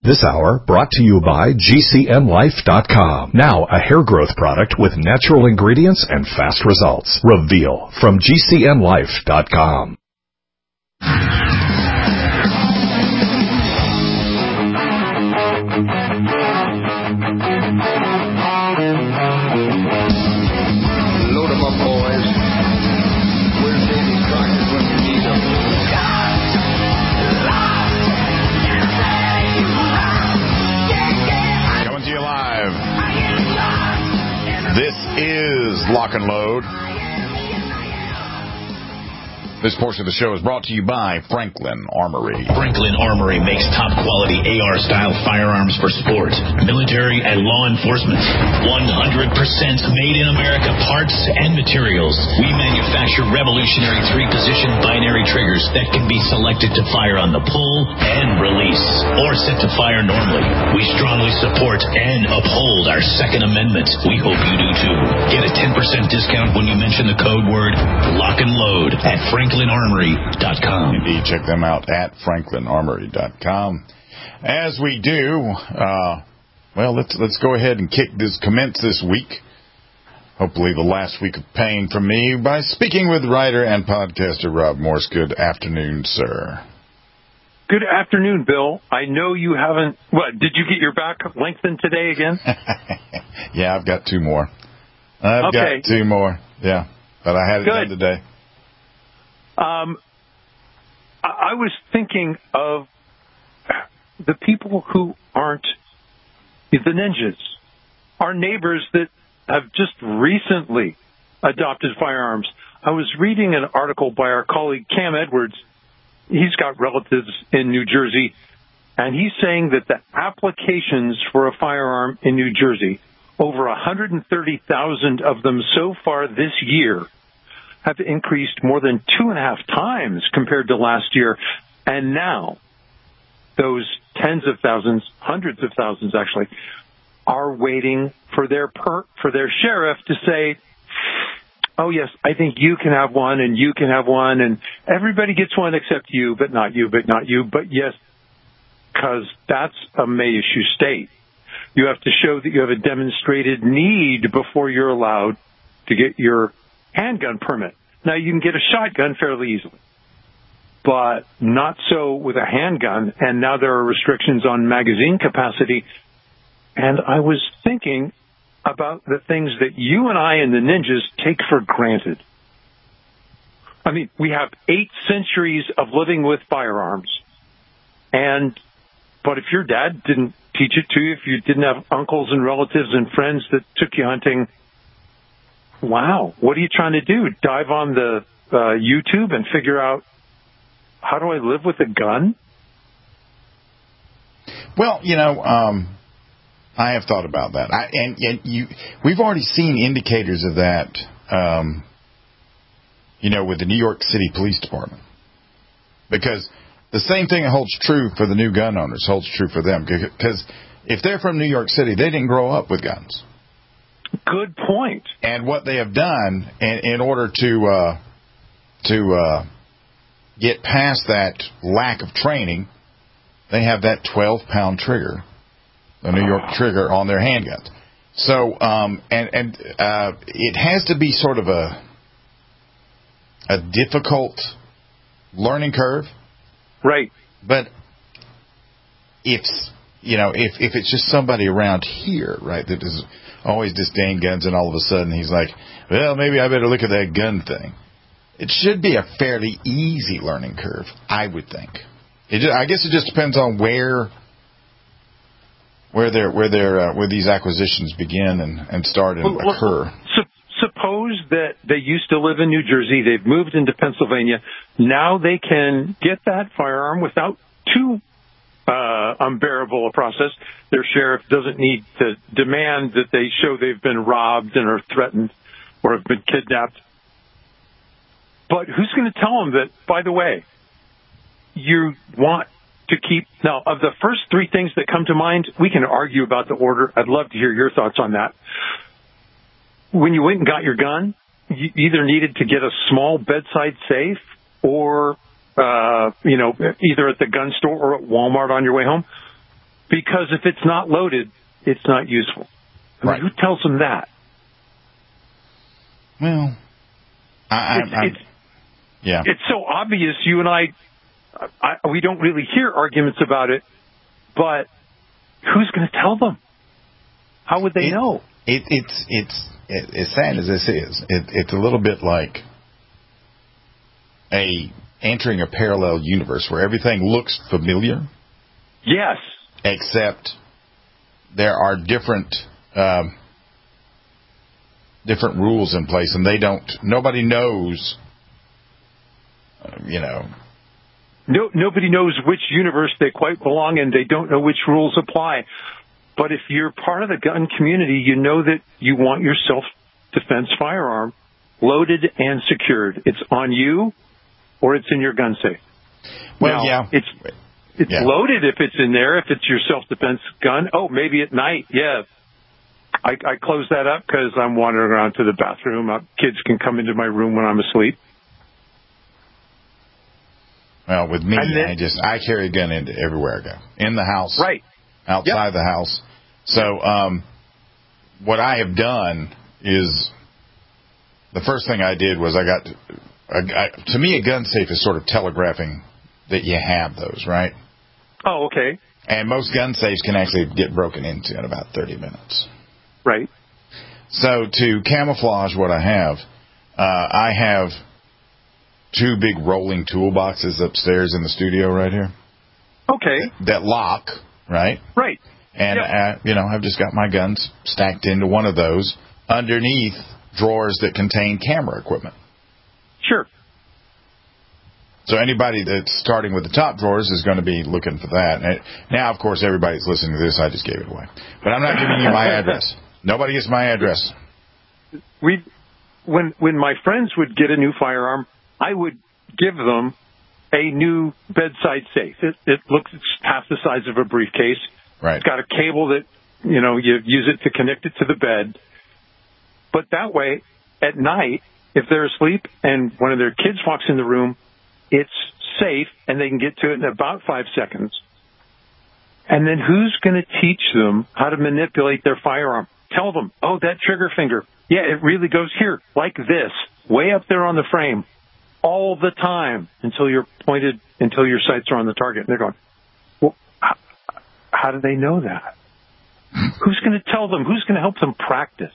This hour brought to you by GCNlife.com. Now a hair growth product with natural ingredients and fast results. Reveal from GCNlife.com. Load 'em up, boys. Where's Davy Crockett when you need him? Coming to you live. This is Lock and Load. This portion of the show is brought to you by Franklin Armory. Franklin Armory makes top-quality AR-style firearms for sport, military, and law enforcement. 100% made-in-America parts and materials. We manufacture revolutionary three-position binary triggers that can be selected to fire on the pull and release, or set to fire normally. We strongly support and uphold our Second Amendment. We hope you do too. Get a 10% discount when you mention the code word Lock and Load at FranklinArmory.com. Indeed, check them out at FranklinArmory.com. As we do, let's go ahead and commence this week. Hopefully the last week of pain from me by speaking with writer and podcaster Rob Morse. Good afternoon, sir. Good afternoon, Bill. I know you haven't... What, did you get your back lengthened today again? Yeah, I've got two more. I've got two more, yeah. But I had it done today. I was thinking of the people who aren't the ninjas, our neighbors that have just recently adopted firearms. I was reading an article by our colleague Cam Edwards. He's got relatives in New Jersey, and he's saying that the applications for a firearm in New Jersey, over 130,000 of them so far this year, have increased more than 2.5 times compared to last year. And now those tens of thousands, hundreds of thousands actually, are waiting for their sheriff to say, oh, yes, I think you can have one and you can have one. And everybody gets one except you, but not you, but not you. But yes, because that's a May issue state. You have to show that you have a demonstrated need before you're allowed to get your handgun permit. Now, you can get a shotgun fairly easily, but not so with a handgun. And now there are restrictions on magazine capacity. And I was thinking about the things that you and I and the ninjas take for granted. I mean, we have 8 centuries of living with firearms. But if your dad didn't teach it to you, if you didn't have uncles and relatives and friends that took you hunting, wow, what are you trying to do? Dive on the YouTube and figure out, how do I live with a gun? Well, I have thought about that. We've already seen indicators of that, with the New York City Police Department. Because the same thing that holds true for the new gun owners holds true for them. Because if they're from New York City, they didn't grow up with guns. Good point. And what they have done in order to get past that lack of training, they have that 12-pound trigger, the New York trigger, on their handguns. So, it has to be sort of a difficult learning curve. Right. But if it's just somebody around here, right, that is always disdain guns, and all of a sudden he's like, well, maybe I better look at that gun thing. It should be a fairly easy learning curve, I would think. I guess it just depends on where these acquisitions begin and start and occur. Suppose that they used to live in New Jersey, they've moved into Pennsylvania. Now they can get that firearm without too unbearable a process. Their sheriff doesn't need to demand that they show they've been robbed and are threatened or have been kidnapped. But who's going to tell them that, by the way, you want to keep... Now, of the first 3 things that come to mind, we can argue about the order. I'd love to hear your thoughts on that. When you went and got your gun, you either needed to get a small bedside safe or, either at the gun store or at Walmart on your way home. because if it's not loaded, it's not useful. I mean, Right. who tells them that? Well, yeah. It's so obvious. You and I, we don't really hear arguments about it, but who's going to tell them? How would they know? It's as sad as this is. It's a little bit like entering a parallel universe where everything looks familiar. Yes. Except there are different rules in place, and nobody knows. Nobody knows which universe they quite belong in. They don't know which rules apply. But if you're part of the gun community, you know that you want your self-defense firearm loaded and secured. It's on you, or it's in your gun safe. Well, now, It's loaded if it's in there, if it's your self-defense gun. Oh, maybe at night, yeah. I close that up because I'm wandering around to the bathroom. Kids can come into my room when I'm asleep. Well, with me, I carry a gun into everywhere I go. In the house. Right. Outside the house. So what I have done is the first thing I did was to me, a gun safe is sort of telegraphing that you have those, right? Oh, okay. And most gun safes can actually get broken into in about 30 minutes. Right. So to camouflage what I have 2 big rolling toolboxes upstairs in the studio right here. Okay. That lock, right? Right. And, I've just got my guns stacked into one of those underneath drawers that contain camera equipment. Sure. So anybody that's starting with the top drawers is going to be looking for that. And now, of course, everybody's listening to this. I just gave it away. But I'm not giving you my address. Nobody gets my address. When my friends would get a new firearm, I would give them a new bedside safe. It looks half the size of a briefcase. Right. It's got a cable that, you use it to connect it to the bed. But that way, at night, if they're asleep and one of their kids walks in the room, it's safe and they can get to it in about 5 seconds. And then who's going to teach them how to manipulate their firearm? Tell them, oh, that trigger finger, yeah, it really goes here, like this, way up there on the frame, all the time until your sights are on the target. And they're going, well, how do they know that? Who's going to tell them? Who's going to help them practice?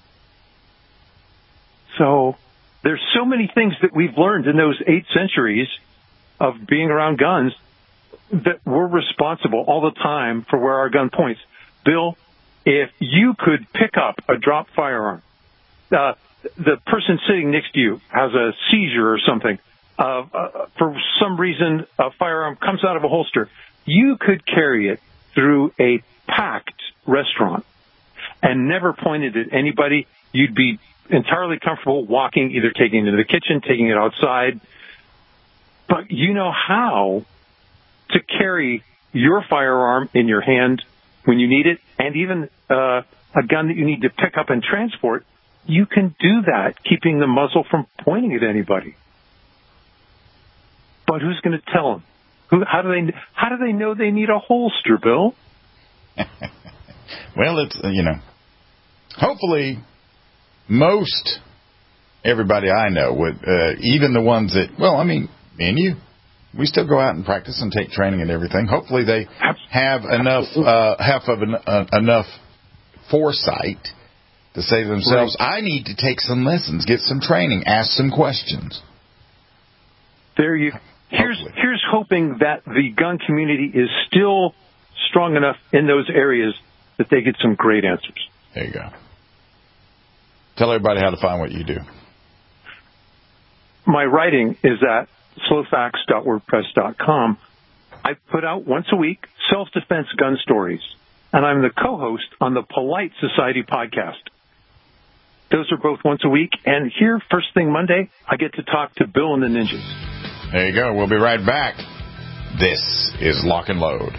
So there's so many things that we've learned in those 8 centuries of being around guns that we're responsible all the time for where our gun points. Bill, if you could pick up a drop firearm, the person sitting next to you has a seizure or something, for some reason a firearm comes out of a holster, you could carry it through a packed restaurant and never point it at anybody. You'd be entirely comfortable walking, either taking it into the kitchen, taking it outside. But you know how to carry your firearm in your hand when you need it, and even a gun that you need to pick up and transport. You can do that, keeping the muzzle from pointing at anybody. But who's going to tell them? How do they know they need a holster, Bill? Well, it's hopefully most everybody I know would, even the ones that, me and you, we still go out and practice and take training and everything. Hopefully they have enough enough foresight to say to themselves, right, I need to take some lessons, get some training, ask some questions. Here's hoping that the gun community is still strong enough in those areas that they get some great answers. There you go. Tell everybody how to find what you do. My writing is at slowfacts.wordpress.com. I put out once a week self-defense gun stories, and I'm the co-host on the Polite Society podcast. Those are both once a week, and here, first thing Monday, I get to talk to Bill and the Ninjas. There you go. We'll be right back. This is Lock and Load.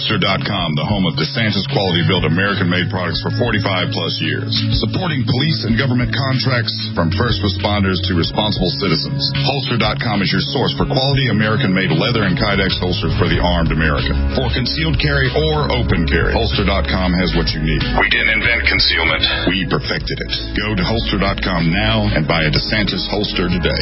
Holster.com, the home of DeSantis quality-built American-made products for 45-plus years. Supporting police and government contracts from first responders to responsible citizens. Holster.com is your source for quality American-made leather and Kydex holsters for the armed American. For concealed carry or open carry, Holster.com has what you need. We didn't invent concealment. We perfected it. Go to Holster.com now and buy a DeSantis holster today.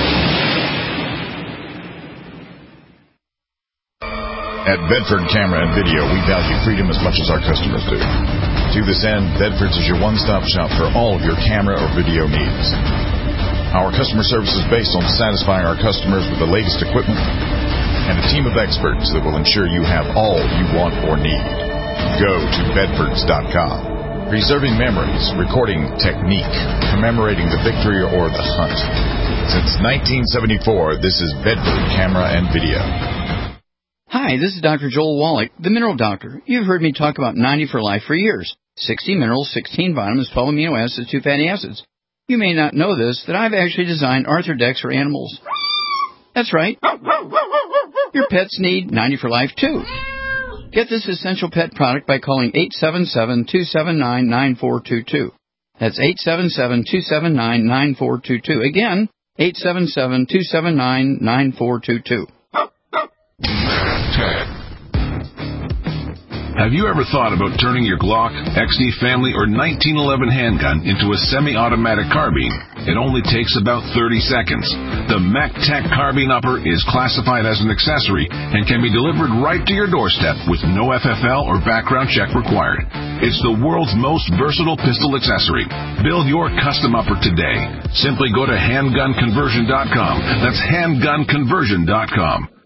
At Bedford Camera and Video, we value freedom as much as our customers do. To this end, Bedford's is your one-stop shop for all of your camera or video needs. Our customer service is based on satisfying our customers with the latest equipment and a team of experts that will ensure you have all you want or need. Go to Bedfords.com. Preserving memories, recording technique, commemorating the victory or the hunt. Since 1974, this is Bedford Camera and Video. Hi, this is Dr. Joel Wallach, the Mineral Doctor. You've heard me talk about 90 for Life for years. 60 minerals, 16 vitamins, 12 amino acids, 2 fatty acids. You may not know this, that I've actually designed Arthrodex for animals. That's right. Your pets need 90 for Life, too. Get this essential pet product by calling 877-279-9422. That's 877-279-9422. Again, 877-279-9422. Have you ever thought about turning your Glock, XD Family, or 1911 handgun into a semi-automatic carbine? It only takes about 30 seconds. The MacTac Carbine Upper is classified as an accessory and can be delivered right to your doorstep with no FFL or background check required. It's the world's most versatile pistol accessory. Build your custom upper today. Simply go to handgunconversion.com. That's handgunconversion.com.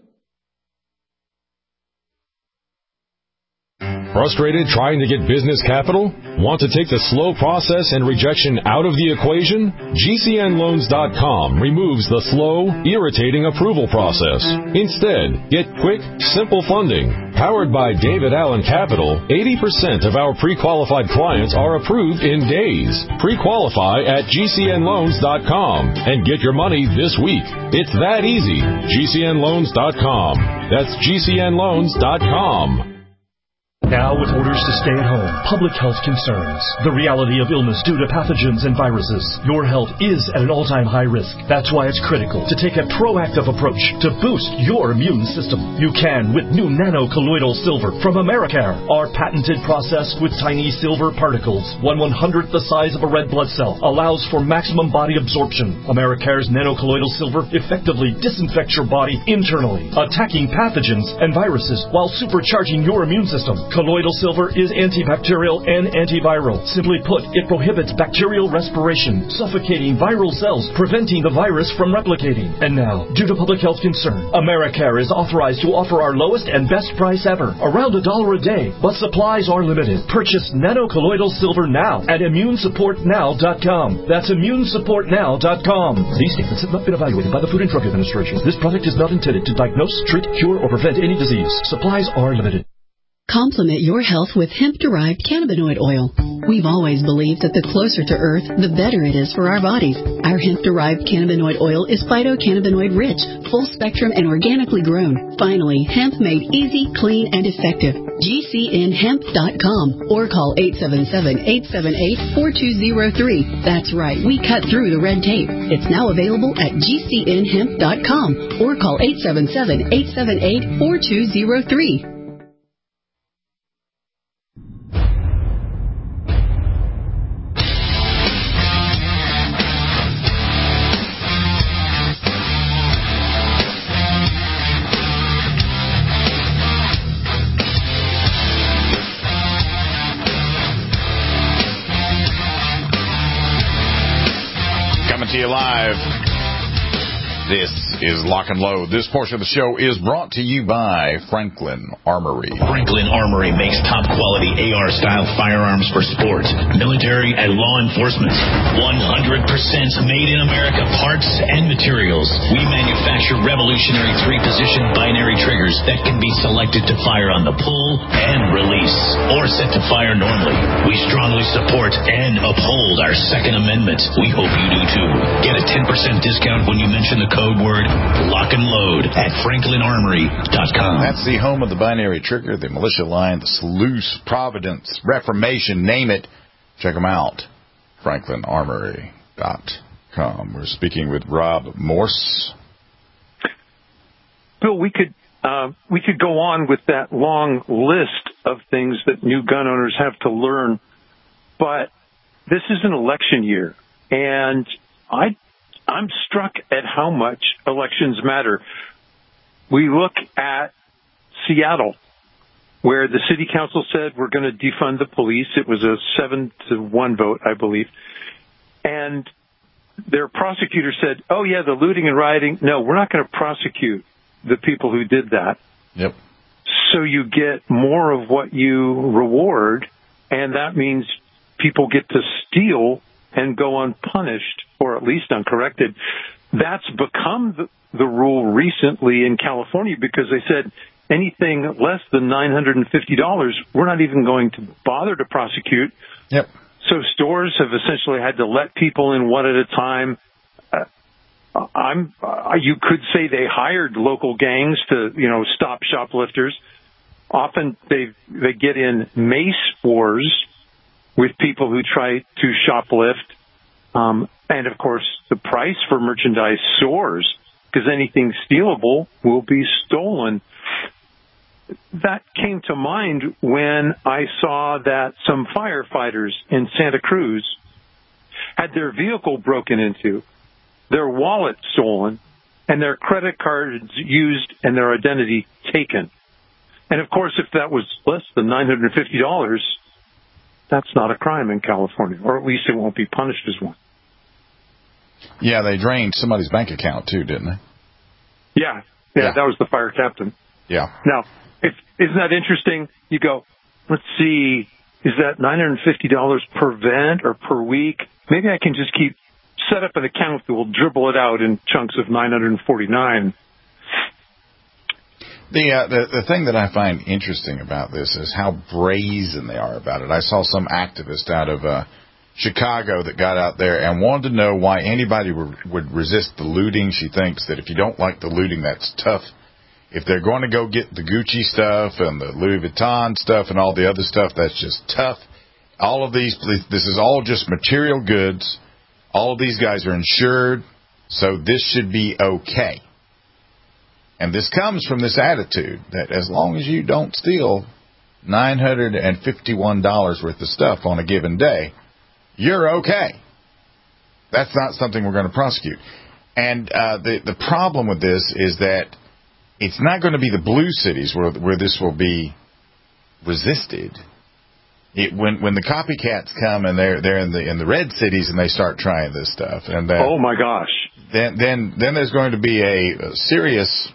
Frustrated trying to get business capital? Want to take the slow process and rejection out of the equation? GCNLoans.com removes the slow, irritating approval process. Instead, get quick, simple funding. Powered by David Allen Capital, 80% of our pre-qualified clients are approved in days. Pre-qualify at GCNLoans.com and get your money this week. It's that easy. GCNLoans.com. That's GCNLoans.com. Now with orders to stay at home, public health concerns, the reality of illness due to pathogens and viruses, your health is at an all-time high risk. That's why it's critical to take a proactive approach to boost your immune system. You can with new nano-colloidal silver from Americare. Our patented process with tiny silver particles, 1/100th the size of a red blood cell, allows for maximum body absorption. Americare's nano-colloidal silver effectively disinfects your body internally, attacking pathogens and viruses while supercharging your immune system. Colloidal silver is antibacterial and antiviral. Simply put, it prohibits bacterial respiration, suffocating viral cells, preventing the virus from replicating. And now, due to public health concern, Americare is authorized to offer our lowest and best price ever, around $1 a day, but supplies are limited. Purchase nano-colloidal silver now at ImmuneSupportNow.com. That's ImmuneSupportNow.com. These statements have not been evaluated by the Food and Drug Administration. This product is not intended to diagnose, treat, cure, or prevent any disease. Supplies are limited. Complement your health with hemp-derived cannabinoid oil. We've always believed that the closer to Earth, the better it is for our bodies. Our hemp-derived cannabinoid oil is phytocannabinoid-rich, full-spectrum, and organically grown. Finally, hemp made easy, clean, and effective. GCNHemp.com or call 877-878-4203. That's right, we cut through the red tape. It's now available at GCNHemp.com or call 877-878-4203. To you live. This is Lock and Load. This portion of the show is brought to you by Franklin Armory. Franklin Armory makes top-quality AR-style firearms for sports, military, and law enforcement. 100% made in America parts and materials. We manufacture revolutionary 3-position binary triggers that can be selected to fire on the pull and release, or set to fire normally. We strongly support and uphold our Second Amendment. We hope you do too. Get a 10% discount when you mention the code code word lock and load at franklinarmory.com. That's the home of the binary trigger, the militia line, the Sluice, Providence, Reformation, name it. Check them out. franklinarmory.com. We're speaking with Rob Morse. Bill, we could go on with that long list of things that new gun owners have to learn, but this is an election year, and I'm struck at how much elections matter. We look at Seattle, where the city council said we're going to defund the police. It was a 7-1 vote, I believe. And their prosecutor said, oh, yeah, the looting and rioting. No, we're not going to prosecute the people who did that. Yep. So you get more of what you reward, and that means people get to steal and go unpunished, or at least uncorrected. That's become the rule recently in California, because they said anything less than $950, we're not even going to bother to prosecute. Yep. So stores have essentially had to let people in one at a time. You could say they hired local gangs to, stop shoplifters. Often they get in mace wars with people who try to shoplift. And of course, the price for merchandise soars because anything stealable will be stolen. That came to mind when I saw that some firefighters in Santa Cruz had their vehicle broken into, their wallet stolen, and their credit cards used and their identity taken. And of course, if that was less than $950, that's not a crime in California, or at least it won't be punished as one. Yeah, they drained somebody's bank account too, didn't they? Yeah, that was the fire captain. Yeah. Now, isn't that interesting? You go, let's see, is that $950 per event or per week? Maybe I can just set up an account that will dribble it out in chunks of $949. The thing that I find interesting about this is how brazen they are about it. I saw some activist out of Chicago that got out there and wanted to know why anybody would resist the looting. She thinks that if you don't like the looting, that's tough. If they're going to go get the Gucci stuff and the Louis Vuitton stuff and all the other stuff, that's just tough. All of this is all just material goods. All of these guys are insured, so this should be okay. And this comes from this attitude that as long as you don't steal $951 worth of stuff on a given day, you're okay. That's not something we're going to prosecute. And the problem with this is that it's not going to be the blue cities where this will be resisted. When the copycats come and they're in the red cities and they start trying this stuff, and oh my gosh, then there's going to be a serious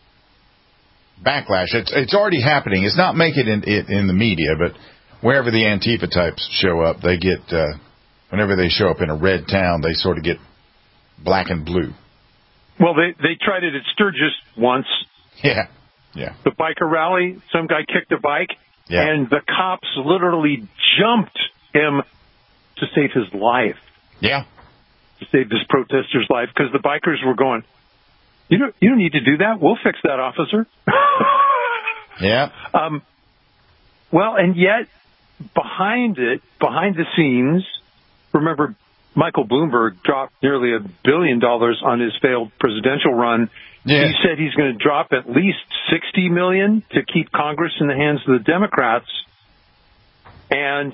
backlash. It's already happening. It's not making it in the media, but wherever the Antifa types show up, they get whenever they show up in a red town, they sort of get black and blue. Well, they tried it at Sturgis once. Yeah. The biker rally, some guy kicked a bike, and the cops literally jumped him to save his life. Yeah. To save this protester's life, because the bikers were going, you don't need to do that. We'll fix that, officer. Yeah. Well, and yet, behind the scenes, remember, Michael Bloomberg dropped nearly $1 billion on his failed presidential run. Yeah. He said he's going to drop at least $60 million to keep Congress in the hands of the Democrats. And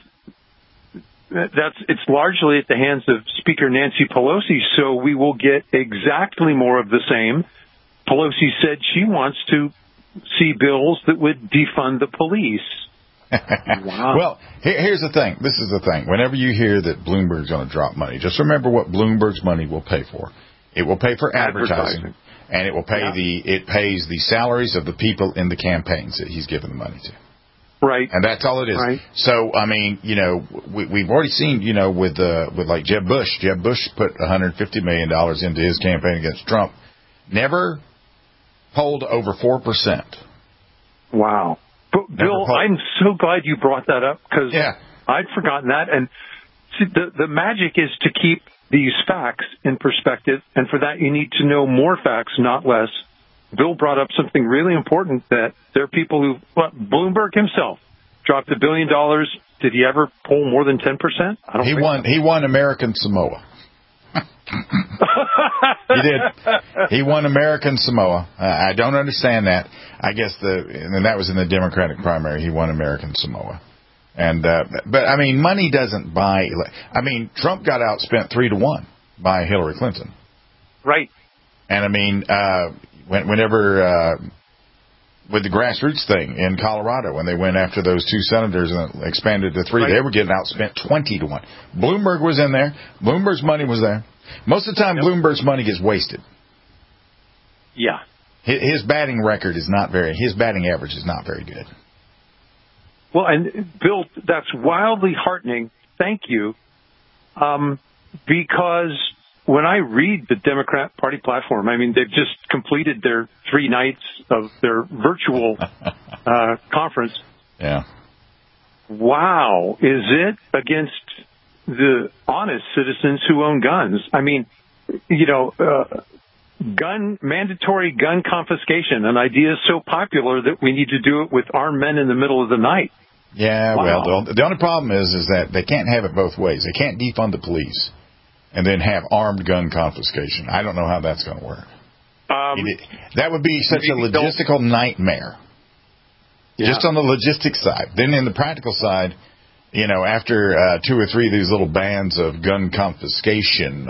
it's largely at the hands of Speaker Nancy Pelosi, so we will get exactly more of the same. Pelosi said she wants to see bills that would defund the police. Wow. Well, here's the thing. This is the thing. Whenever you hear that Bloomberg's going to drop money, just remember what Bloomberg's money will pay for. It will pay for advertising. And it will pay it pays the salaries of the people in the campaigns that he's given the money to. Right. And that's all it is. Right. So, I mean, we've already seen, with like Jeb Bush. Jeb Bush put $150 million into his campaign against Trump. Never polled over 4%. Wow. But Bill, I'm so glad you brought that up, because I'd forgotten that. And see, the magic is to keep these facts in perspective, and for that you need to know more facts, not less. Bill brought up something really important, that there are people who, Bloomberg himself dropped $1 billion. Did he ever poll more than 10%? I don't think so. He won American Samoa. He did. He won American Samoa. I don't understand that. I guess and that was in the Democratic primary. He won American Samoa. And but I mean, money doesn't buy. I mean, Trump got outspent 3-1 by Hillary Clinton. Right. And I mean, whenever with the grassroots thing in Colorado, when they went after those 2 senators and expanded to 3, they were getting outspent 20-1. Bloomberg was in there. Bloomberg's money was there. Most of the time, Bloomberg's money gets wasted. Yeah. His batting record is not his batting average is not very good. Well, and Bill, that's wildly heartening. Thank you. Because when I read the Democrat Party platform, I mean, they've just completed their 3 nights of their virtual conference. Yeah. Wow. Is it against the honest citizens who own guns? I mean, mandatory gun confiscation, an idea so popular that we need to do it with armed men in the middle of the night. Yeah, wow. Well, the only problem is that they can't have it both ways. They can't defund the police and then have armed gun confiscation. I don't know how that's going to work. That would be such a logistical nightmare. Yeah. Just on the logistics side. Then in the practical side, after 2 or 3 of these little bands of gun confiscation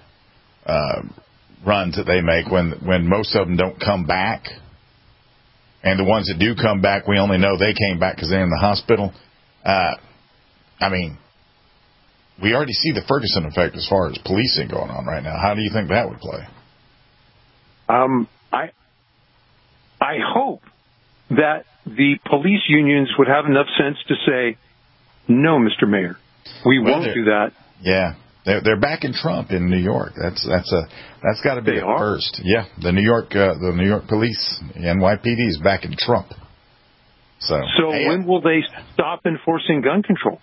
runs that they make, when most of them don't come back, and the ones that do come back, we only know they came back because they're in the hospital. I mean, we already see the Ferguson effect as far as policing going on right now. How do you think that would play? I hope that the police unions would have enough sense to say, no, Mr. Mayor, we won't do that. Yeah. They're backing Trump in New York. That's got to be a first. Yeah, the New York police, NYPD, is backing Trump. So when will they stop enforcing gun control?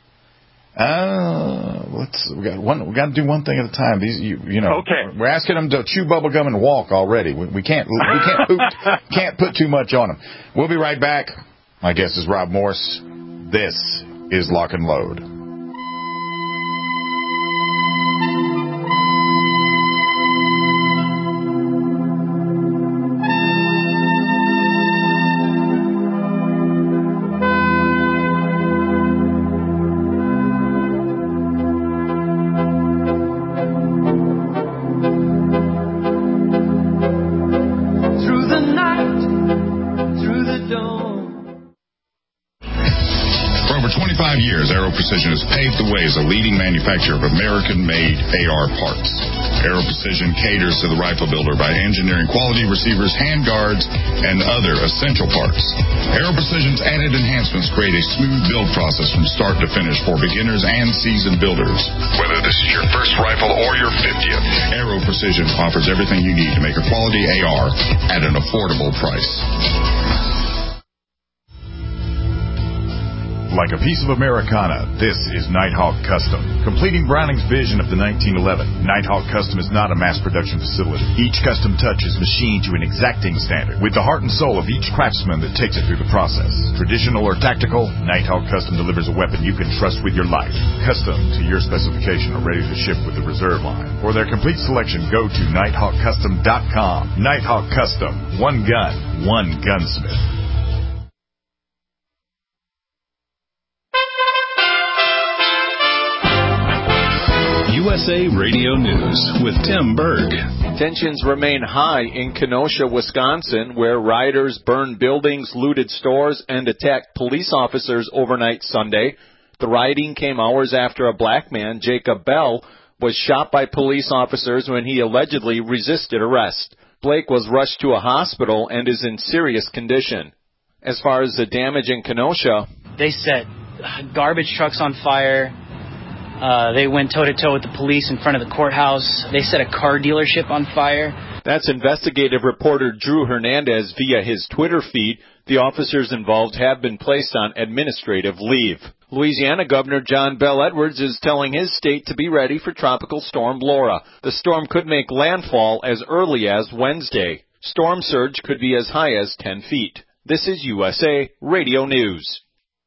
We got to do one thing at a time. Okay. We're asking them to chew bubble gum and walk already. We can't put too much on them. We'll be right back. My guest is Rob Morse. This is Lock and Load. Precision has paved the way as a leading manufacturer of American-made AR parts. Aero Precision caters to the rifle builder by engineering quality receivers, handguards, and other essential parts. Aero Precision's added enhancements create a smooth build process from start to finish for beginners and seasoned builders. Whether this is your first rifle or your 50th, Aero Precision offers everything you need to make a quality AR at an affordable price. Like a piece of Americana, this is Nighthawk Custom. Completing Browning's vision of the 1911, Nighthawk Custom is not a mass production facility. Each custom touch is machined to an exacting standard, with the heart and soul of each craftsman that takes it through the process. Traditional or tactical, Nighthawk Custom delivers a weapon you can trust with your life. Custom to your specification or ready to ship with the reserve line. For their complete selection, go to NighthawkCustom.com. Nighthawk Custom. One gun, one gunsmith. USA Radio News with Tim Berg. Tensions remain high in Kenosha, Wisconsin, where rioters burned buildings, looted stores, and attacked police officers overnight Sunday. The rioting came hours after a black man, Jacob Bell, was shot by police officers when he allegedly resisted arrest. Blake was rushed to a hospital and is in serious condition. As far as the damage in Kenosha, they set garbage trucks on fire. They went toe-to-toe with the police in front of the courthouse. They set a car dealership on fire. That's investigative reporter Drew Hernandez via his Twitter feed. The officers involved have been placed on administrative leave. Louisiana Governor John Bel Edwards is telling his state to be ready for Tropical Storm Laura. The storm could make landfall as early as Wednesday. Storm surge could be as high as 10 feet. This is USA Radio News.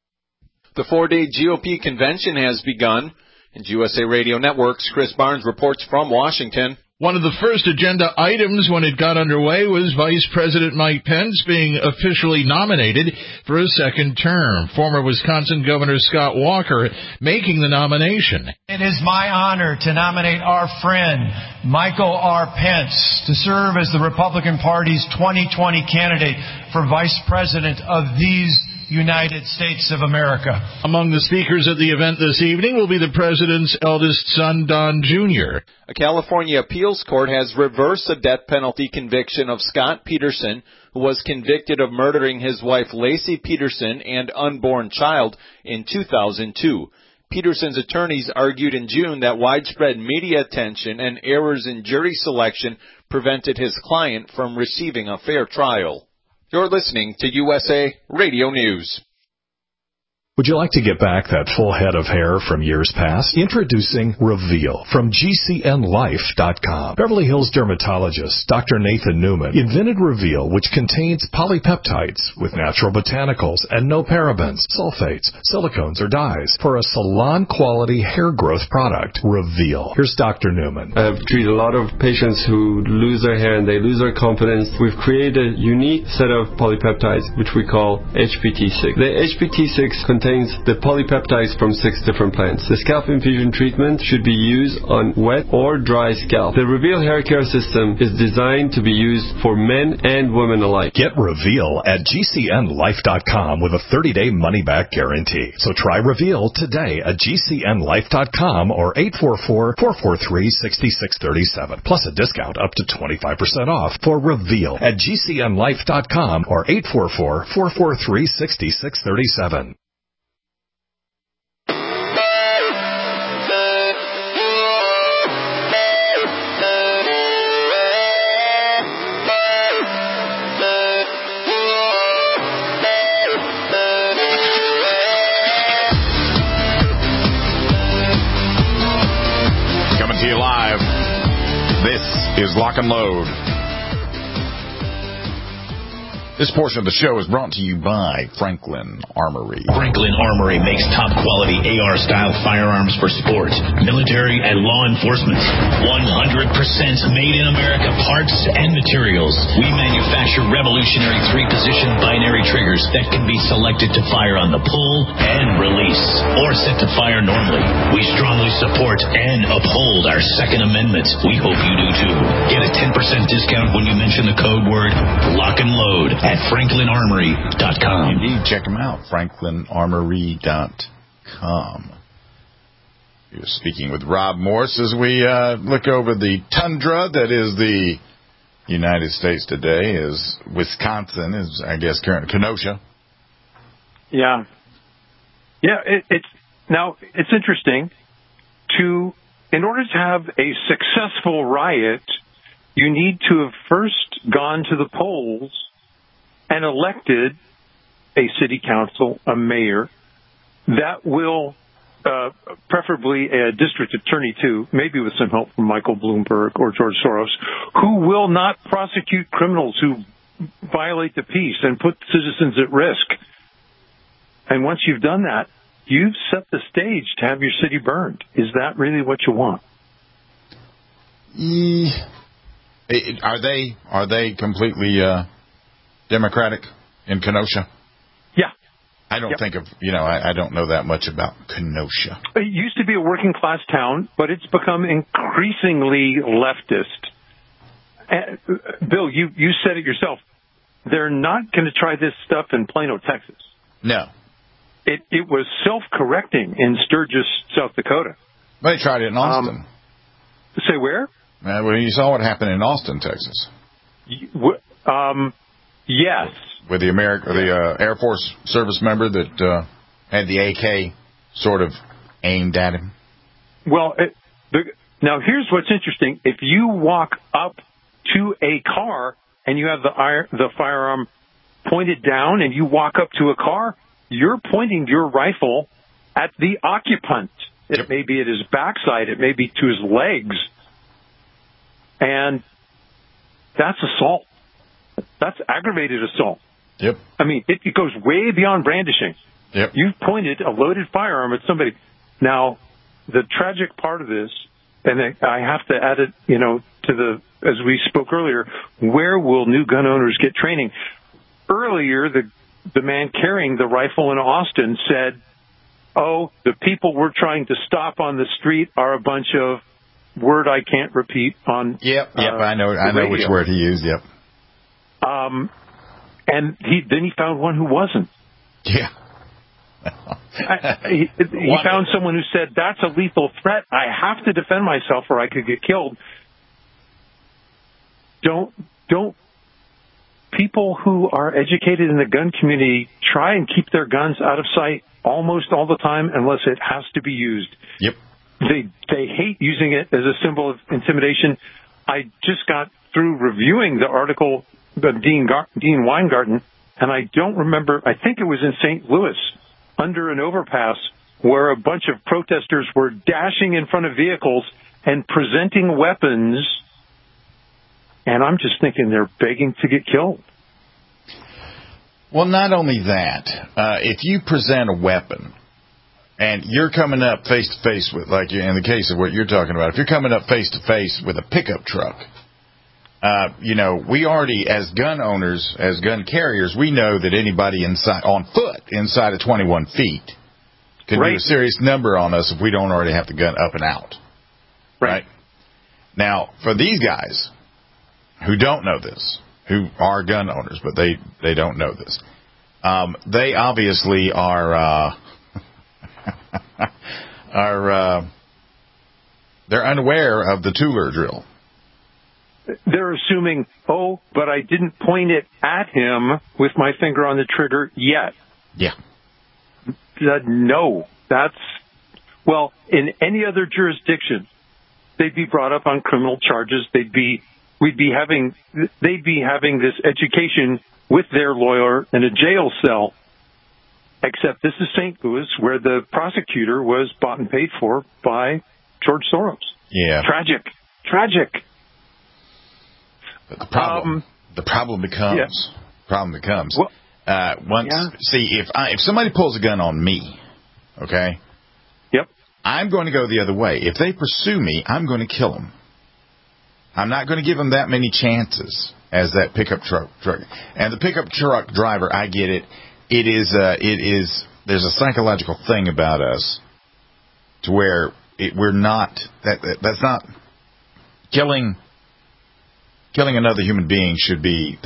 The 4-day GOP convention has begun. And USA Radio Network's Chris Barnes reports from Washington. One of the first agenda items when it got underway was Vice President Mike Pence being officially nominated for a second term. Former Wisconsin Governor Scott Walker making the nomination. It is my honor to nominate our friend Michael R. Pence to serve as the Republican Party's 2020 candidate for Vice President of these United States of America. Among the speakers at the event this evening will be the president's eldest son, Don Jr. A California appeals court has reversed a death penalty conviction of Scott Peterson, who was convicted of murdering his wife Lacey Peterson and unborn child in 2002. Peterson's attorneys argued in June that widespread media attention and errors in jury selection prevented his client from receiving a fair trial. You're listening to USA Radio News. Would you like to get back that full head of hair from years past? Introducing Reveal from GCNLife.com. Beverly Hills dermatologist Dr. Nathan Newman invented Reveal, which contains polypeptides with natural botanicals and no parabens, sulfates, silicones, or dyes for a salon-quality hair growth product. Reveal. Here's Dr. Newman. I've treated a lot of patients who lose their hair and they lose their confidence. We've created a unique set of polypeptides, which we call HPT6. The HPT6 contains the polypeptides from 6 different plants. The scalp infusion treatment should be used on wet or dry scalp. The Reveal hair care system is designed to be used for men and women alike. Get Reveal at GCNLife.com with a 30-day money-back guarantee. So try Reveal today at GCNLife.com or 844-443-6637. Plus a discount up to 25% off for Reveal at GCNLife.com or 844-443-6637. Coming to you live, this is Lock and Load. This portion of the show is brought to you by Franklin Armory. Franklin Armory makes top-quality AR-style firearms for sports, military, and law enforcement. 100% made in America parts and materials. We manufacture revolutionary 3-position binary triggers that can be selected to fire on the pull and release, or set to fire normally. We strongly support and uphold our Second Amendment. We hope you do too. Get a 10% discount when you mention the code word Lock and Load at FranklinArmory.com. Indeed, check them out, FranklinArmory.com. You're speaking with Rob Morse as we look over the tundra that is the United States today. Is Wisconsin, is I guess current Kenosha. Yeah. It's interesting in order to have a successful riot, you need to have first gone to the polls and elected a city council, a mayor, that will, preferably a district attorney too, maybe with some help from Michael Bloomberg or George Soros, who will not prosecute criminals who violate the peace and put citizens at risk. And once you've done that, you've set the stage to have your city burned. Is that really what you want? Are they completely Democratic in Kenosha? Yeah. I don't think of, I don't know that much about Kenosha. It used to be a working class town, but it's become increasingly leftist. Bill, you said it yourself. They're not going to try this stuff in Plano, Texas. No. It was self-correcting in Sturgis, South Dakota. They tried it in Austin. Say where? Well, you saw what happened in Austin, Texas. Yes. With the Air Force service member that had the AK sort of aimed at him. Well, now here's what's interesting. If you walk up to a car and you have the firearm pointed down and you walk up to a car, you're pointing your rifle at the occupant. It may be at his backside. It may be to his legs. And that's assault. That's aggravated assault. Yep. I mean, it goes way beyond brandishing. Yep. You've pointed a loaded firearm at somebody. Now, the tragic part of this, and I have to add it, to the, as we spoke earlier, where will new gun owners get training? Earlier, the man carrying the rifle in Austin said, "Oh, the people we're trying to stop on the street are a bunch of word I can't repeat on." Yep. I know which word he used. Yep. And then he found one who wasn't. Yeah. He found someone who said, "That's a lethal threat. I have to defend myself or I could get killed." Don't people who are educated in the gun community try and keep their guns out of sight almost all the time unless it has to be used. Yep. They hate using it as a symbol of intimidation. I just got through reviewing the article of Dean Weingarten, and I don't remember, I think it was in St. Louis, under an overpass, where a bunch of protesters were dashing in front of vehicles and presenting weapons, and I'm just thinking they're begging to get killed. Well, not only that, if you present a weapon and you're coming up face to face with, like in the case of what you're talking about, if you're coming up face to face with a pickup truck, we already, as gun owners, as gun carriers, we know that anybody on foot inside of 21 feet could do a serious number on us if we don't already have the gun up and out. Right? Now, for these guys who don't know this, who are gun owners, but they don't know this, they obviously are they're unaware of the Tooler drill. They're assuming, but I didn't point it at him with my finger on the trigger yet. Yeah. No, in any other jurisdiction, they'd be brought up on criminal charges. They'd be having this education with their lawyer in a jail cell. Except this is St. Louis, where the prosecutor was bought and paid for by George Soros. Yeah. Tragic. But the problem becomes. If somebody pulls a gun on me, okay? Yep. I'm going to go the other way. If they pursue me, I'm going to kill them. I'm not going to give them that many chances as that pickup truck. And the pickup truck driver, I get it. There's a psychological thing about us to where we're not, that's not killing another human being should be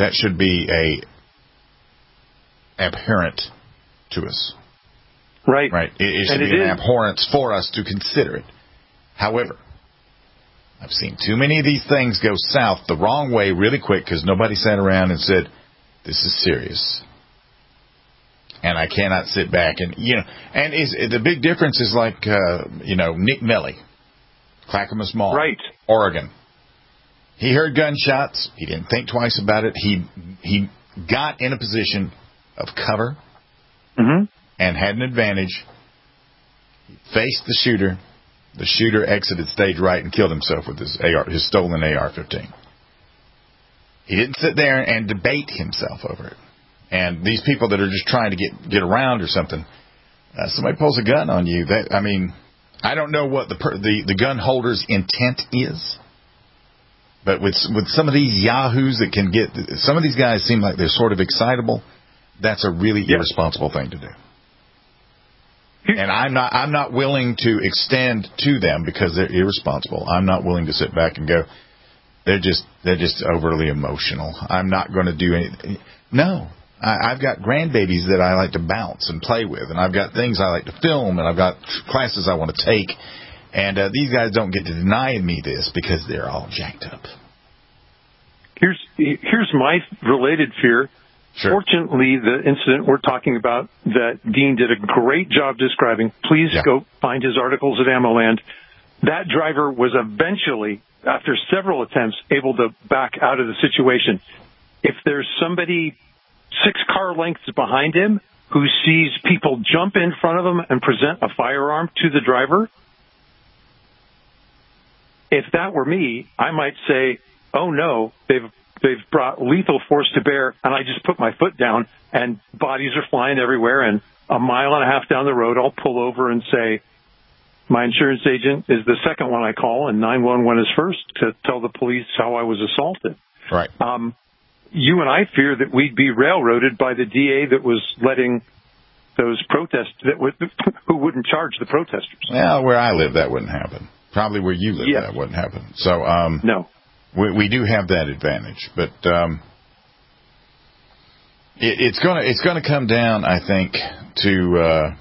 abhorrent to us. Right. It should be an abhorrence for us to consider it. However, I've seen too many of these things go south the wrong way really quick because nobody sat around and said, "This is serious." And I cannot sit back and the big difference is like Nick Melly, Clackamas Mall, Oregon. He heard gunshots. He didn't think twice about it. He got in a position of cover and had an advantage. He faced the shooter. The shooter exited stage right and killed himself with his stolen AR-15. He didn't sit there and debate himself over it. And these people that are just trying to get around or something, somebody pulls a gun on you. I don't know what the gun holder's intent is, but with some of these yahoos that can get, some of these guys seem like they're sort of excitable. That's a really irresponsible thing to do. And I'm not willing to extend to them because they're irresponsible. I'm not willing to sit back and go, they're just overly emotional. I'm not going to do anything. No. I've got grandbabies that I like to bounce and play with, and I've got things I like to film, and I've got classes I want to take, and these guys don't get to deny me this because they're all jacked up. Here's my related fear. Sure. Fortunately, the incident we're talking about that Dean did a great job describing, please go find his articles at AmmoLand. That driver was eventually, after several attempts, able to back out of the situation. If there's somebody 6 car lengths behind him who sees people jump in front of them and present a firearm to the driver, if that were me, I might say, oh no, they've brought lethal force to bear, and I just put my foot down and bodies are flying everywhere, and a mile and a half down the road, I'll pull over and say, my insurance agent is the second one I call, and 911 is first to tell the police how I was assaulted. Right. You and I fear that we'd be railroaded by the DA that was letting those who wouldn't charge the protesters. Well, where I live, that wouldn't happen. Probably where you live, that wouldn't happen. So, no. We do have that advantage, but it's gonna come down, I think, to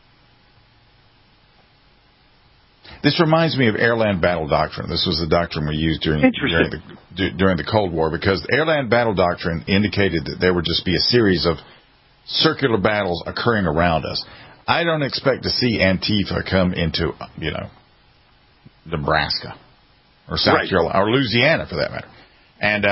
this reminds me of airland battle doctrine. This was the doctrine we used during the Cold War, because the airland battle doctrine indicated that there would just be a series of circular battles occurring around us. I don't expect to see Antifa come into, Nebraska or South Carolina or Louisiana for that matter. And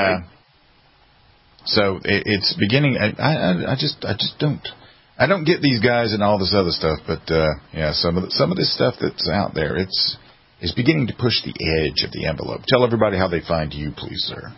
so it's beginning. I just don't get these guys and all this other stuff, but some of this stuff that's out there, it's beginning to push the edge of the envelope. Tell everybody how they find you, please, sir.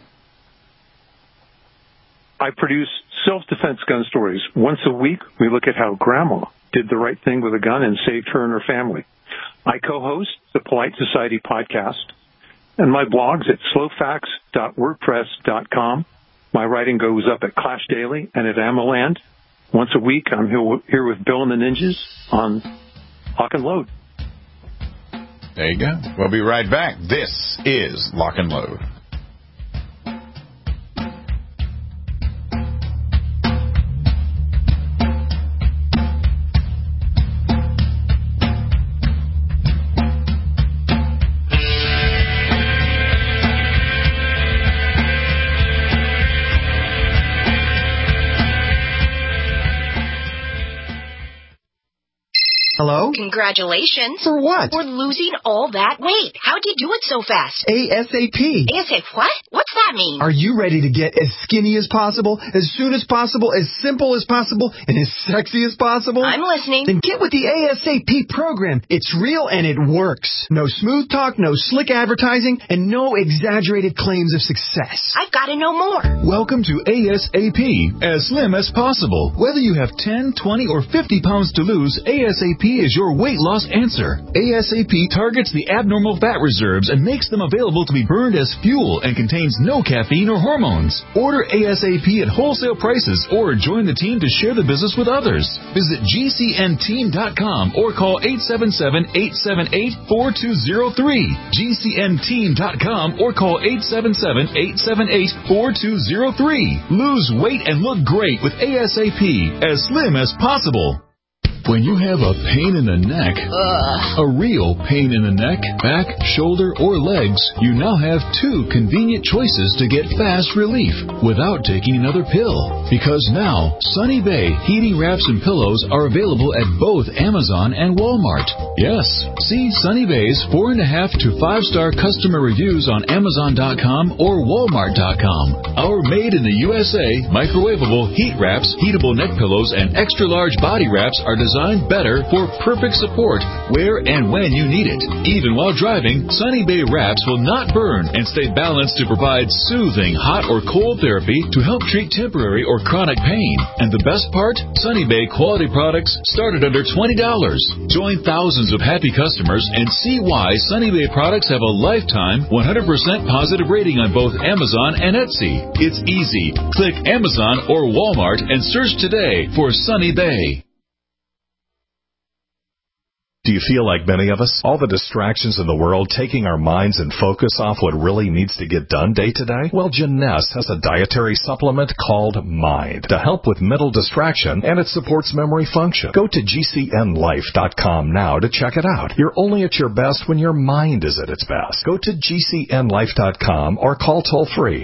I produce self-defense gun stories. Once a week, we look at how Grandma did the right thing with a gun and saved her and her family. I co-host the Polite Society podcast, and my blog's at slowfacts.wordpress.com. My writing goes up at Clash Daily and at AmmoLand. Once a week, I'm here with Bill and the Ninjas on Lock and Load. There you go. We'll be right back. This is Lock and Load. Hello? Congratulations. For what? For losing all that weight. How'd you do it so fast? ASAP. ASAP what? What's that mean? Are you ready to get as skinny as possible, as soon as possible, as simple as possible, and as sexy as possible? I'm listening. Then get with the ASAP program. It's real and it works. No smooth talk, no slick advertising, and no exaggerated claims of success. I've got to know more. Welcome to ASAP, as slim as possible. Whether you have 10, 20, or 50 pounds to lose, ASAP is your weight loss answer. ASAP targets the abnormal fat reserves and makes them available to be burned as fuel and contains no caffeine or hormones. Order ASAP at wholesale prices or join the team to share the business with others. Visit GCNteam.com or call 877-878-4203. GCNteam.com or call 877-878-4203. Lose weight and look great with ASAP, as slim as possible. When you have a pain in the neck, a real pain in the neck, back, shoulder, or legs, you now have two convenient choices to get fast relief without taking another pill. Because now, Sunny Bay heating wraps and pillows are available at both Amazon and Walmart. Yes, see Sunny Bay's 4.5 to 5-star customer reviews on Amazon.com or Walmart.com. Our made in the USA microwavable heat wraps, heatable neck pillows, and extra large body wraps are designed better for perfect support where and when you need it. Even while driving, Sunny Bay wraps will not burn and stay balanced to provide soothing hot or cold therapy to help treat temporary or chronic pain. And the best part? Sunny Bay quality products start at under $20. Join thousands of happy customers and see why Sunny Bay products have a lifetime 100% positive rating on both Amazon and Etsy. It's easy. Click Amazon or Walmart and search today for Sunny Bay. Do you feel like many of us? All the distractions in the world taking our minds and focus off what really needs to get done day to day? Well, Jeunesse has a dietary supplement called Mind to help with mental distraction, and it supports memory function. Go to GCNlife.com now to check it out. You're only at your best when your mind is at its best. Go to GCNlife.com or call toll-free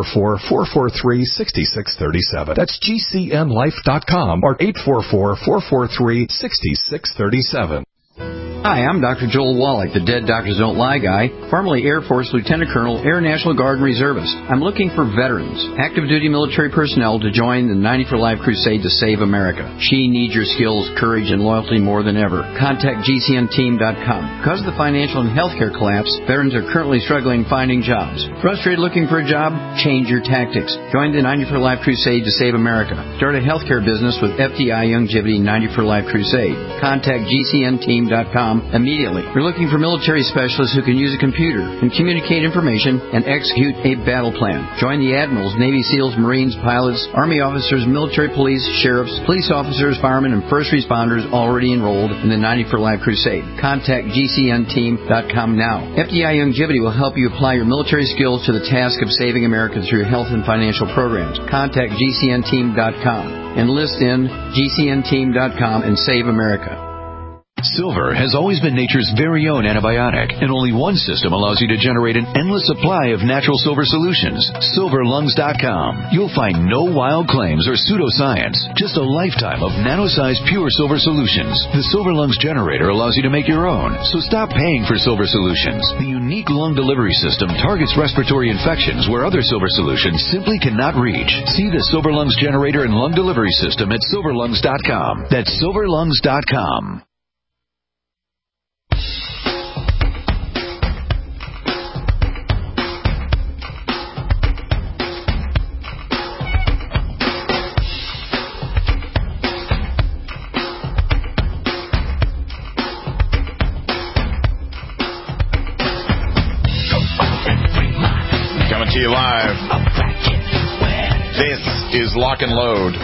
844-443-6637. That's GCNlife.com or 844-443-6637. Hi, I'm Dr. Joel Wallach, the Dead Doctors Don't Lie guy, formerly Air Force Lieutenant Colonel, Air National Guard and Reservist. I'm looking for veterans, active duty military personnel to join the 90 for Life crusade to save America. She needs your skills, courage, and loyalty more than ever. Contact GCNteam.com. Because of the financial and healthcare collapse, veterans are currently struggling finding jobs. Frustrated looking for a job? Change your tactics. Join the 90 for Life crusade to save America. Start a healthcare business with FDI Youngevity 90 for Life crusade. Contact GCNteam.com immediately. We're looking for military specialists who can use a computer and communicate information and execute a battle plan. Join the admirals, Navy SEALs, Marines, pilots, Army officers, military police, sheriffs, police officers, firemen, and first responders already enrolled in the 90 for Life crusade. Contact GCNteam.com now. FDI Youngevity will help you apply your military skills to the task of saving America through health and financial programs. Contact GCNteam.com. Enlist in GCNteam.com and save America. Silver has always been nature's very own antibiotic, and only one system allows you to generate an endless supply of natural silver solutions. SilverLungs.com. You'll find no wild claims or pseudoscience, just a lifetime of nano-sized pure silver solutions. The Silver Lungs generator allows you to make your own, so stop paying for silver solutions. The unique lung delivery system targets respiratory infections where other silver solutions simply cannot reach. See the Silver Lungs generator and lung delivery system at SilverLungs.com. That's SilverLungs.com. To you live. This is Lock and Load.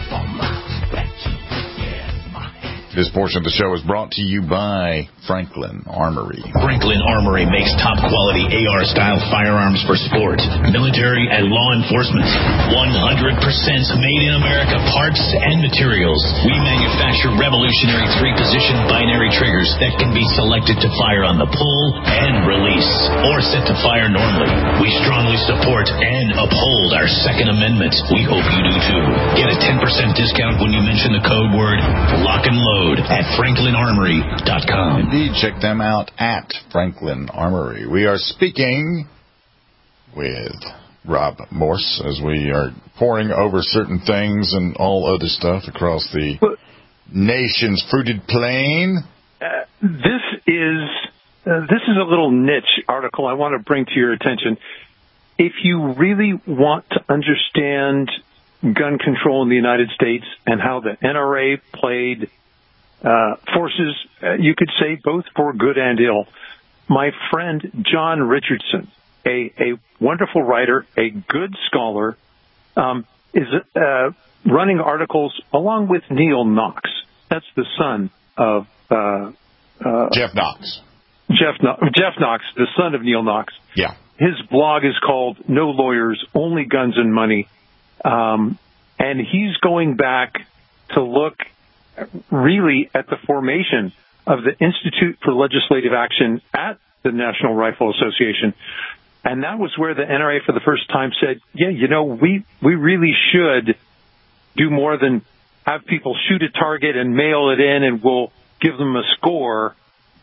This portion of the show is brought to you by Franklin Armory. Franklin Armory makes top-quality AR-style firearms for sport, military, and law enforcement. 100% made in America parts and materials. We manufacture revolutionary 3-position binary triggers that can be selected to fire on the pull and release, or set to fire normally. We strongly support and uphold our Second Amendment. We hope you do too. Get a 10% discount when you mention the code word Lock and Load at FranklinArmory.com. Indeed, check them out at Franklin Armory. We are speaking with Rob Morse as we are poring over certain things and all other stuff across the nation's fruited plain. This is a little niche article I want to bring to your attention. If you really want to understand gun control in the United States and how the NRA played forces, you could say, both for good and ill. My friend John Richardson, a wonderful writer, a good scholar, is running articles along with Neil Knox. That's the son of Jeff Knox. Jeff Knox, the son of Neil Knox. Yeah. His blog is called No Lawyers, Only Guns and Money. And he's going back to look really at the formation of the Institute for Legislative Action at the National Rifle Association. And that was where the NRA for the first time said, yeah, we really should do more than have people shoot a target and mail it in and we'll give them a score.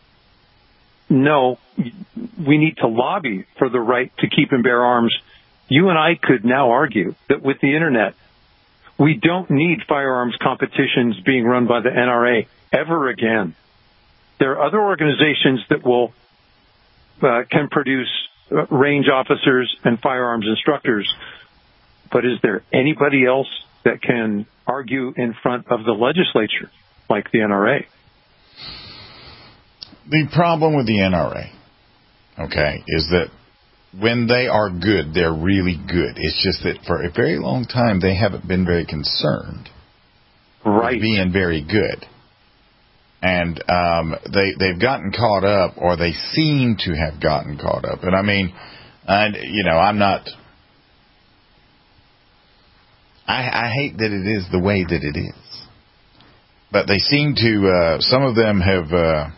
No, we need to lobby for the right to keep and bear arms. You and I could now argue that with the Internet, we don't need firearms competitions being run by the NRA ever again. There are other organizations that can produce range officers and firearms instructors, but is there anybody else that can argue in front of the legislature like the NRA? The problem with the NRA, is that when they are good, they're really good. It's just that for a very long time, they haven't been very concerned with being very good. And they've gotten caught up, or they seem to have gotten caught up. And I'm not... I hate that it is the way that it is. But they seem to... some of them have...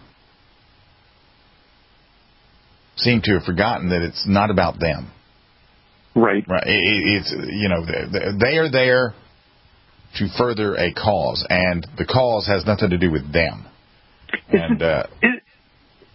seem to have forgotten that it's not about them. Right. It's they are there to further a cause, and the cause has nothing to do with them.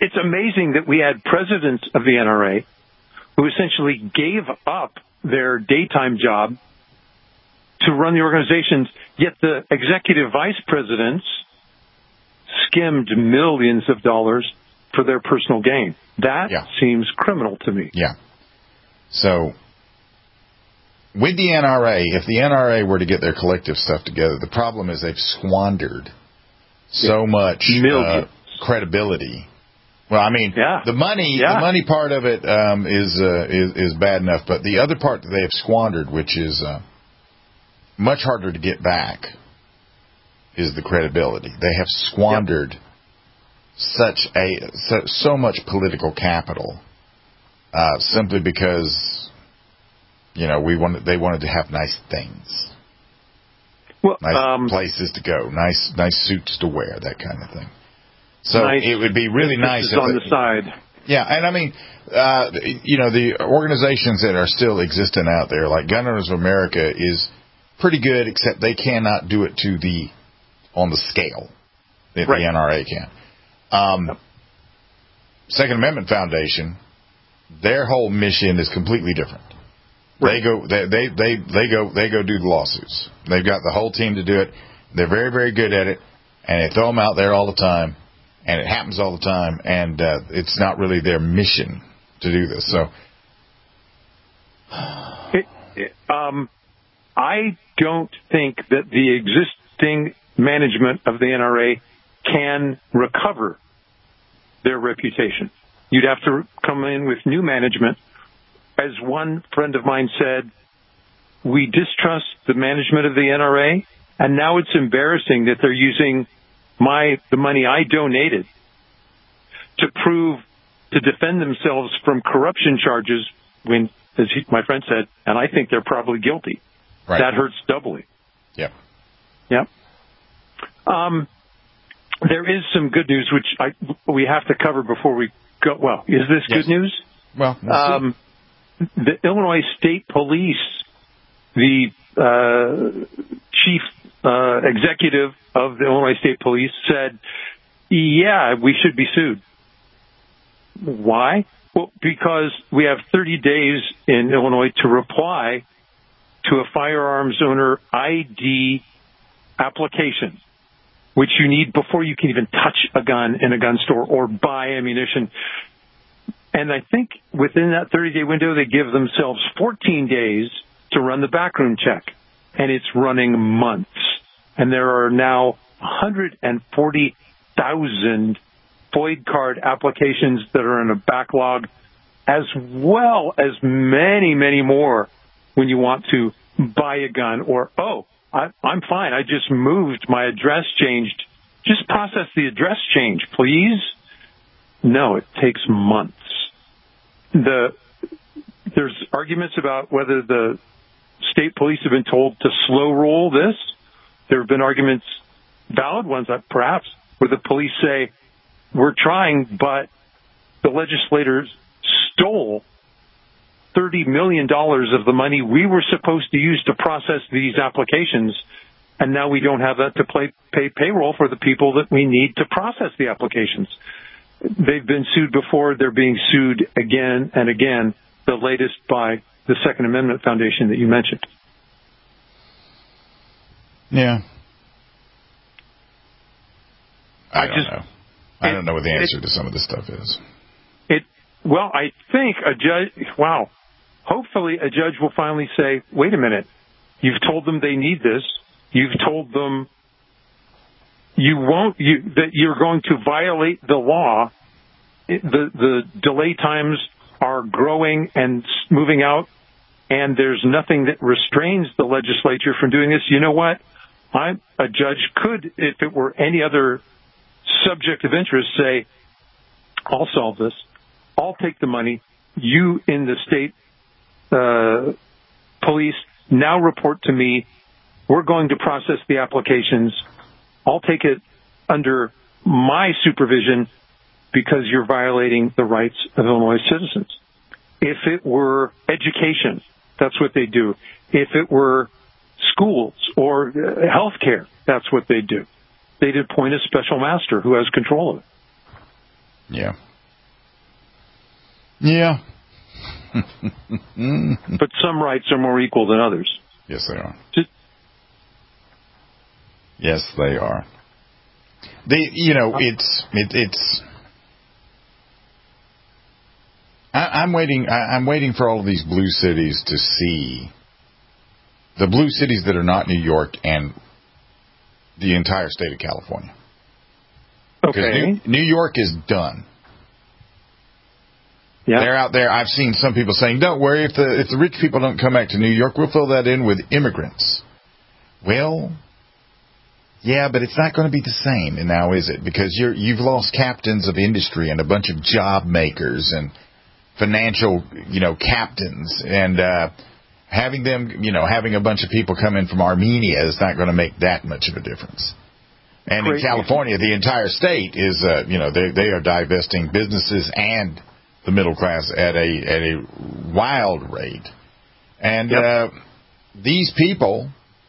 it's amazing that we had presidents of the NRA who essentially gave up their daytime job to run the organizations, yet the executive vice presidents skimmed millions of dollars for their personal gain. That seems criminal to me. Yeah. So, with the NRA, if the NRA were to get their collective stuff together, the problem is they've squandered so much credibility. Well, I mean, the money part of it is bad enough, but the other part that they have squandered, which is much harder to get back, is the credibility. They have squandered so much political capital simply because they wanted to have nice things, nice places to go, nice suits to wear, that kind of thing. So it would be really nice if on the side. Yeah, and I mean, the organizations that are still existing out there, like Gun Owners of America, is pretty good, except they cannot do it on the scale that the NRA can. Second Amendment Foundation, their whole mission is completely different. Right. They go do the lawsuits. They've got the whole team to do it. They're very, very good at it, and they throw them out there all the time, and it happens all the time, and it's not really their mission to do this. So, I don't think that the existing management of the NRA can recover their reputation. You'd have to come in with new management. As one friend of mine said, we distrust the management of the NRA, and now it's embarrassing that they're using the money I donated to defend themselves from corruption charges when, as my friend said, and I think they're probably guilty. Right. That hurts doubly. Yep. Yep. There is some good news, which we have to cover before we go. Well, is this good news? Well, the Illinois State Police, the chief executive of the Illinois State Police said, yeah, we should be sued. Why? Well, because we have 30 days in Illinois to reply to a firearms owner ID application, which you need before you can even touch a gun in a gun store or buy ammunition. And I think within that 30-day window, they give themselves 14 days to run the background check, and it's running months. And there are now 140,000 FOID card applications that are in a backlog, as well as many, many more when you want to buy a gun or, I'm fine, I just moved, my address changed. Just process the address change, please. No, it takes months. There's arguments about whether the state police have been told to slow roll this. There have been arguments, valid ones perhaps, where the police say, we're trying, but the legislators stole $30 million of the money we were supposed to use to process these applications, and now we don't have that to pay payroll for the people that we need to process the applications. They've been sued before. They're being sued again and again, the latest by the Second Amendment Foundation that you mentioned. Yeah. I don't know. I don't know what the answer to some of this stuff is. Well, I think hopefully a judge will finally say, wait a minute, you've told them they need this. You've told them that you're going to violate the law. The delay times are growing and moving out, and there's nothing that restrains the legislature from doing this. You know what? A judge could, if it were any other subject of interest, say, I'll solve this. I'll take the money. You in the state police now report to me. We're going to process the applications. I'll take it under my supervision because you're violating the rights of Illinois citizens. If it were education, that's what they do. If it were schools or health care, that's what they do. They'd appoint a special master who has control of it. Yeah. Yeah. But some rights are more equal than others. Yes, they are. Yes, they are. I'm waiting for all of these blue cities to see the blue cities that are not New York and the entire state of California. Okay. New York is done. Yeah. They're out there. I've seen some people saying, "Don't worry, if the rich people don't come back to New York, we'll fill that in with immigrants." Well, yeah, but it's not going to be the same now, is it? Because you've lost captains of industry and a bunch of job makers and financial, captains, and having a bunch of people come in from Armenia is not going to make that much of a difference. And in California, the entire state is, they are divesting businesses and the middle class at a wild rate. And these people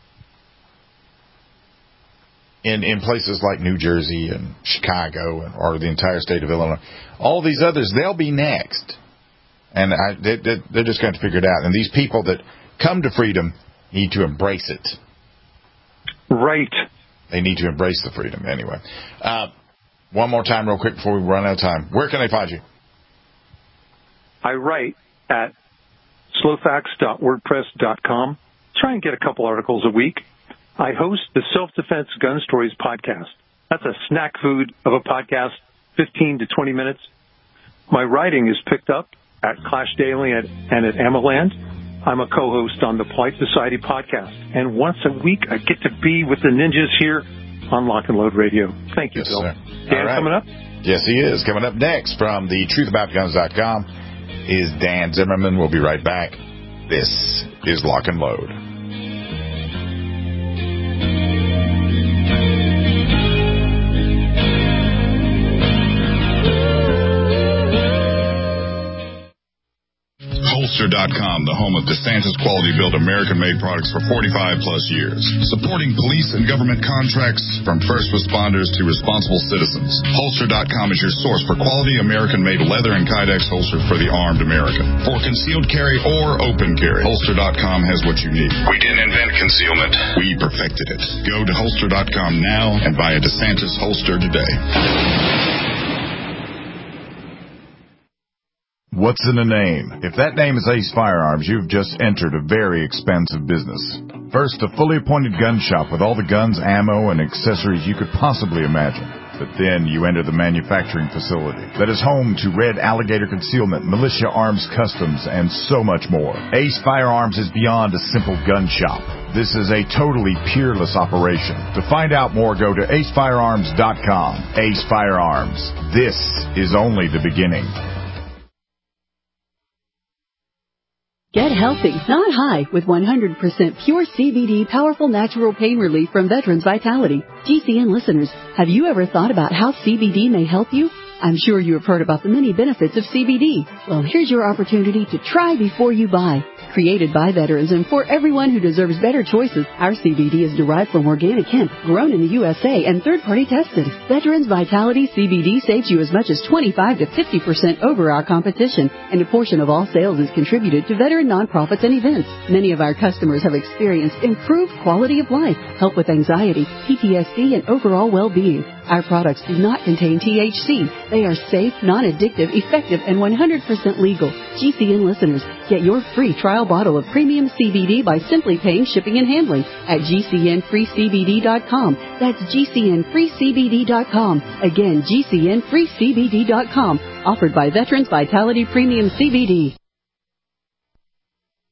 in places like New Jersey and Chicago or the entire state of Illinois, all these others, they'll be next. And they're just going to figure it out. And these people that come to freedom need to embrace it. Right. They need to embrace the freedom anyway. One more time real quick before we run out of time. Where can they find you? I write at slowfacts.wordpress.com. Try and get a couple articles a week. I host the Self-Defense Gun Stories podcast. That's a snack food of a podcast, 15 to 20 minutes. My writing is picked up at Clash Daily and at AmmoLand. I'm a co-host on the Polite Society podcast. And once a week, I get to be with the ninjas here on Lock and Load Radio. Thank you, Bill. Sir. Dan coming up? Yes, he is. Coming up next from the TruthAboutGuns.com is Dan Zimmerman. We'll be right back. This is Lock and Load. Holster.com, the home of DeSantis quality-built American-made products for 45-plus years. Supporting police and government contracts from first responders to responsible citizens. Holster.com is your source for quality American-made leather and Kydex holsters for the armed American. For concealed carry or open carry, Holster.com has what you need. We didn't invent concealment. We perfected it. Go to Holster.com now and buy a DeSantis holster today. What's in a name? If that name is Ace Firearms, you've just entered a very expensive business. First, a fully appointed gun shop with all the guns, ammo, and accessories you could possibly imagine. But then you enter the manufacturing facility that is home to Red Alligator Concealment, Militia Arms Customs, and so much more. Ace Firearms is beyond a simple gun shop. This is a totally peerless operation. To find out more, go to acefirearms.com. Ace Firearms. This is only the beginning. Get healthy, not high, with 100% pure CBD powerful natural pain relief from Veterans Vitality. GCN listeners, have you ever thought about how CBD may help you? I'm sure you have heard about the many benefits of CBD. Well, here's your opportunity to try before you buy. Created by veterans and for everyone who deserves better choices, our CBD is derived from organic hemp, grown in the USA, and third-party tested. Veterans Vitality CBD saves you as much as 25 to 50% over our competition, and a portion of all sales is contributed to veteran nonprofits and events. Many of our customers have experienced improved quality of life, help with anxiety, PTSD, and overall well-being. Our products do not contain THC. They are safe, non-addictive, effective, and 100% legal. GCN listeners, get your free trial bottle of premium CBD by simply paying shipping and handling at GCNFreeCBD.com. That's GCNFreeCBD.com. Again, GCNFreeCBD.com. Offered by Veterans Vitality Premium CBD.